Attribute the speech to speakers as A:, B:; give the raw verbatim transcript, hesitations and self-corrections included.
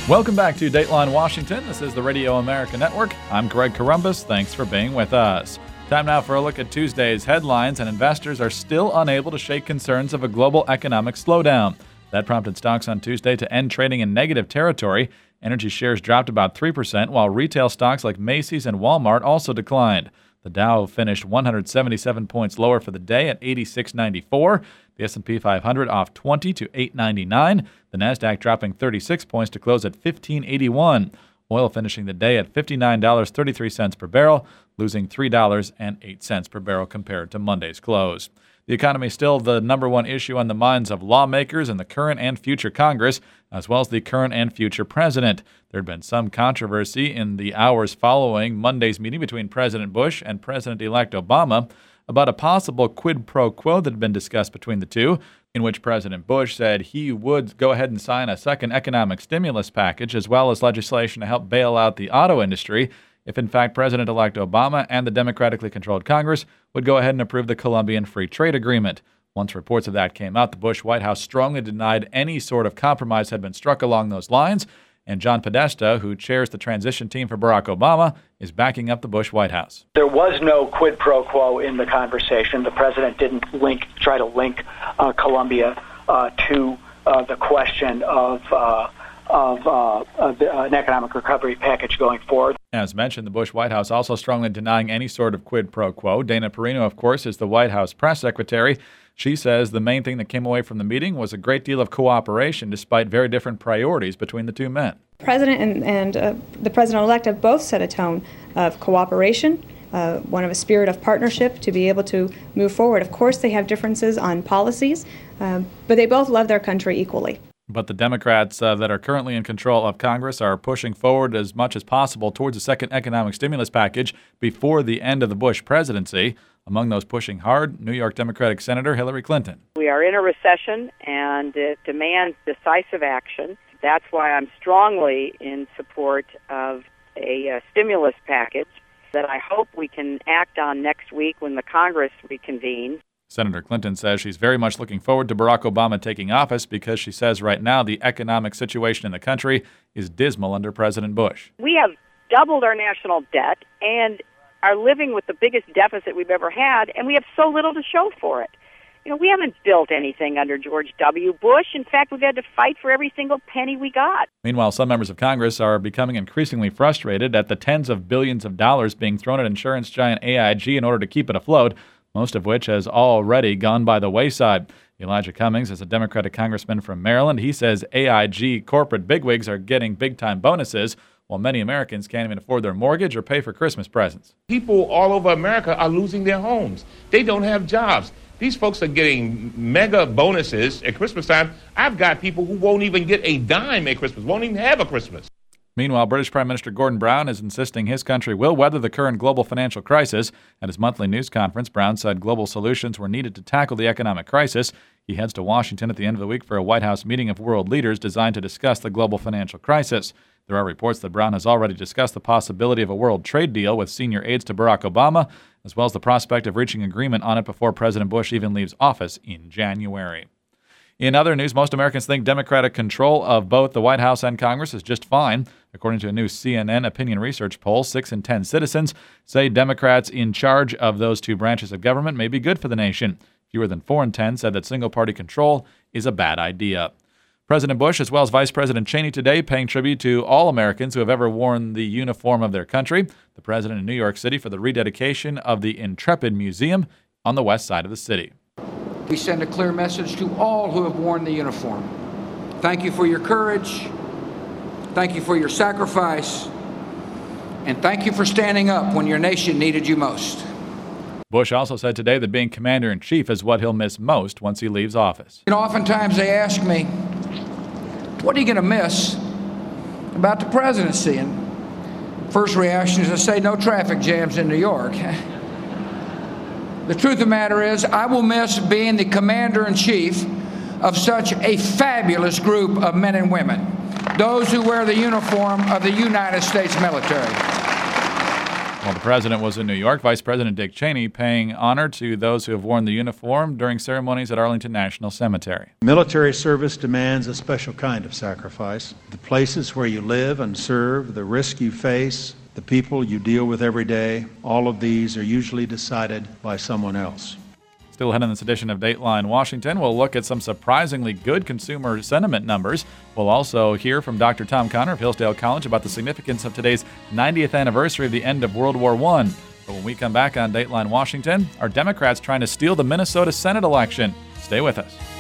A: Welcome back to Dateline Washington. This is the Radio America Network. I'm Greg Corombos. Thanks for being with us. Time now for a look at Tuesday's headlines, and investors are still unable to shake concerns of a global economic slowdown. That prompted stocks on Tuesday to end trading in negative territory. Energy shares dropped about three percent, while retail stocks like Macy's and Walmart also declined. The Dow finished one hundred seventy-seven points lower for the day at eighty-six ninety-four. The S and P five hundred off twenty to eight ninety-nine. The Nasdaq dropping thirty-six points to close at fifteen eighty-one. Oil finishing the day at fifty-nine dollars and thirty-three cents per barrel, losing three dollars and eight cents per barrel compared to Monday's close. The economy is still the number one issue on the minds of lawmakers in the current and future Congress, as well as the current and future president. There had been some controversy in the hours following Monday's meeting between President Bush and President-elect Obama about a possible quid pro quo that had been discussed between the two, in which President Bush said he would go ahead and sign a second economic stimulus package as well as legislation to help bail out the auto industry if, in fact, President-elect Obama and the democratically controlled Congress would go ahead and approve the Colombian Free Trade Agreement. Once reports of that came out, the Bush White House strongly denied any sort of compromise had been struck along those lines, and John Podesta, who chairs the transition team for Barack Obama, is backing up the Bush White House.
B: There was no quid pro quo in the conversation. The president didn't link, try to link uh, Colombia uh, to uh, the question of, uh, of, uh, of the, uh, an economic recovery package going forward.
A: As mentioned, the Bush White House also strongly denying any sort of quid pro quo. Dana Perino, of course, is the White House press secretary. She says the main thing that came away from the meeting was a great deal of cooperation despite very different priorities between the two men.
C: The president and, and uh, the president-elect have both set a tone of cooperation, uh, one of a spirit of partnership to be able to move forward. Of course, they have differences on policies, uh, but they both love their country equally.
A: But the Democrats uh, that are currently in control of Congress are pushing forward as much as possible towards a second economic stimulus package before the end of the Bush presidency. Among those pushing hard, New York Democratic Senator Hillary Clinton.
D: We are in a recession, and it demands decisive action. That's why I'm strongly in support of a uh, stimulus package that I hope we can act on next week when the Congress reconvenes.
A: Senator Clinton says she's very much looking forward to Barack Obama taking office because she says right now the economic situation in the country is dismal under President Bush.
D: We have doubled our national debt and are living with the biggest deficit we've ever had, and we have so little to show for it. You know, we haven't built anything under George W. Bush. In fact, we've had to fight for every single penny we got.
A: Meanwhile, some members of Congress are becoming increasingly frustrated at the tens of billions of dollars being thrown at insurance giant A I G in order to keep it afloat, most of which has already gone by the wayside. Elijah Cummings is a Democratic congressman from Maryland. He says A I G corporate bigwigs are getting big-time bonuses, while many Americans can't even afford their mortgage or pay for Christmas presents.
E: People all over America are losing their homes. They don't have jobs. These folks are getting mega bonuses at Christmas time. I've got people who won't even get a dime at Christmas, won't even have a Christmas.
A: Meanwhile, British Prime Minister Gordon Brown is insisting his country will weather the current global financial crisis. At his monthly news conference, Brown said global solutions were needed to tackle the economic crisis. He heads to Washington at the end of the week for a White House meeting of world leaders designed to discuss the global financial crisis. There are reports that Brown has already discussed the possibility of a world trade deal with senior aides to Barack Obama, as well as the prospect of reaching agreement on it before President Bush even leaves office in January. In other news, most Americans think Democratic control of both the White House and Congress is just fine. According to a new C N N opinion research poll, six in ten citizens say Democrats in charge of those two branches of government may be good for the nation. Fewer than four in ten said that single-party control is a bad idea. President Bush, as well as Vice President Cheney today, paying tribute to all Americans who have ever worn the uniform of their country. The president in New York City for the rededication of the Intrepid Museum on the west side of the city.
F: We send a clear message to all who have worn the uniform. Thank you for your courage. Thank you for your sacrifice. And thank you for standing up when your nation needed you most.
A: Bush also said today that being commander-in-chief is what he'll miss most once he leaves office.
F: You know, oftentimes they ask me, what are you going to miss about the presidency? And first reaction is to say no traffic jams in New York. The truth of the matter is, I will miss being the commander-in-chief of such a fabulous group of men and women, those who wear the uniform of the United States military.
A: While the president was in New York, Vice President Dick Cheney paying honor to those who have worn the uniform during ceremonies at Arlington National Cemetery.
G: Military service demands a special kind of sacrifice. The places where you live and serve, the risk you face, the people you deal with every day, all of these are usually decided by someone else.
A: Still ahead in this edition of Dateline Washington, we'll look at some surprisingly good consumer sentiment numbers. We'll also hear from Doctor Tom Connor of Hillsdale College about the significance of today's ninetieth anniversary of the end of World War One. But when we come back on Dateline Washington, are Democrats trying to steal the Minnesota Senate election? Stay with us.